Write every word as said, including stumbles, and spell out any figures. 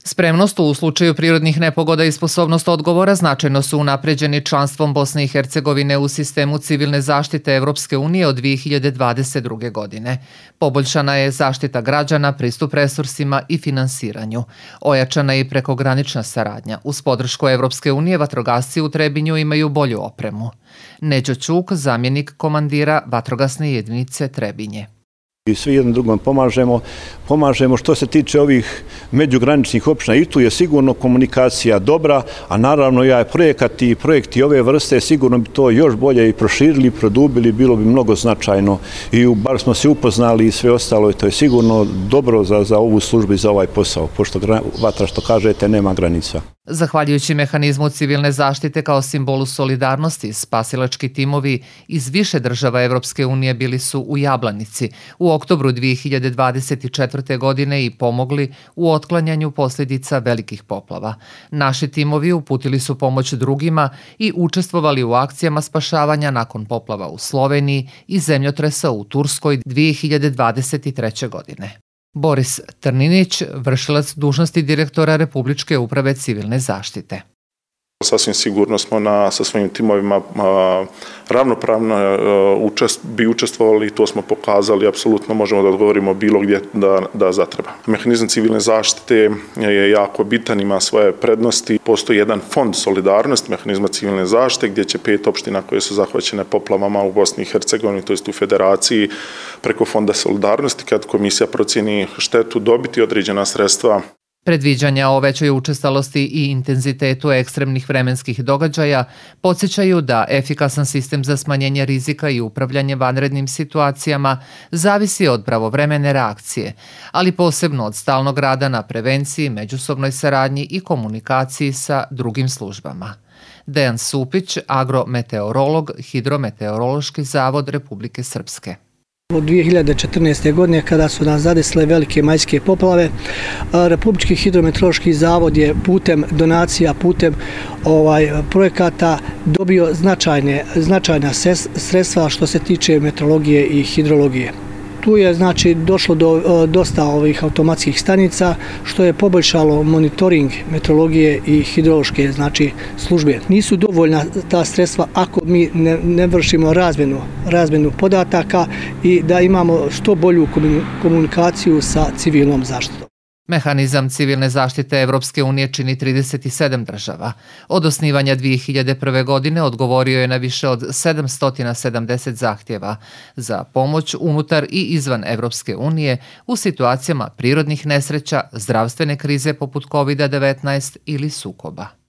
Spremnost u slučaju prirodnih nepogoda i sposobnost odgovora značajno su unapređeni članstvom Bosne i Hercegovine u sistemu civilne zaštite Evropske unije od dvije hiljade dvadeset druge. godine. Poboljšana je zaštita građana, pristup resursima i finansiranju. Ojačana je i prekogranična saradnja. Uz podršku Evropske unije vatrogasci u Trebinju imaju bolju opremu. Neđo Ćuk, zamjenik komandira vatrogasne jedinice Trebinje. I svi jednom drugom pomažemo, pomažemo što se tiče ovih međugraničnih opština i tu je sigurno komunikacija dobra, a naravno ja projekat i projekti ove vrste sigurno bi to još bolje i proširili, produbili, bilo bi mnogo značajno i bar smo se upoznali i sve ostalo i to je sigurno dobro za, za ovu službu i za ovaj posao, pošto vatra što kažete nema granica. Zahvaljujući mehanizmu civilne zaštite kao simbolu solidarnosti, spasilački timovi iz više država Evropske unije bili su u Jablanici u oktobru dvije hiljade dvadeset četvrte. godine i pomogli u otklanjanju posljedica velikih poplava. Naši timovi uputili su pomoć drugima i učestvovali u akcijama spašavanja nakon poplava u Sloveniji i zemljotresa u Turskoj dvije hiljade dvadeset treće. godine. Boris Trninić, vršilac dužnosti direktora Republičke uprave civilne zaštite. Sasvim sigurno smo na, sa svojim timovima a, ravnopravno a, učest, bi učestvovali i to smo pokazali, apsolutno možemo da odgovorimo bilo gdje da, da zatreba. Mehanizam civilne zaštite je jako bitan, ima svoje prednosti. Postoji jedan fond solidarnosti mehanizma civilne zaštite gdje će pet opština koje su zahvaćene poplavama u Bosni i Hercegovini, to jest u Federaciji, preko fonda solidarnosti, kad komisija procjeni štetu, dobiti određena sredstva. Predviđanja o većoj učestalosti i intenzitetu ekstremnih vremenskih događaja podsjećaju da efikasan sistem za smanjenje rizika i upravljanje vanrednim situacijama zavisi od pravovremene reakcije, ali posebno od stalnog rada na prevenciji, međusobnoj saradnji i komunikaciji sa drugim službama. Dejan Supić, agrometeorolog, Hidrometeorološki zavod Republike Srpske. Od dvije hiljade četrnaeste. godine kada su nas zadesile velike majske poplave, Republički hidrometeorološki zavod je putem donacija, putem ovaj projekata dobio značajne, značajna sredstva što se tiče meteorologije i hidrologije. Tu je znači došlo do dosta ovih automatskih stanica što je poboljšalo monitoring meteorologije i hidrološke znači službe. Nisu dovoljna ta sredstva ako mi ne, ne vršimo razmjenu, razmjenu podataka i da imamo što bolju komunikaciju sa civilnom zaštitom. Mehanizam civilne zaštite Evropske unije čini trideset sedam država. Od osnivanja dvije hiljade prve. godine odgovorio je na više od sedamsto sedamdeset zahtjeva za pomoć unutar i izvan Evropske unije u situacijama prirodnih nesreća, zdravstvene krize poput kovid devetnaest ili sukoba.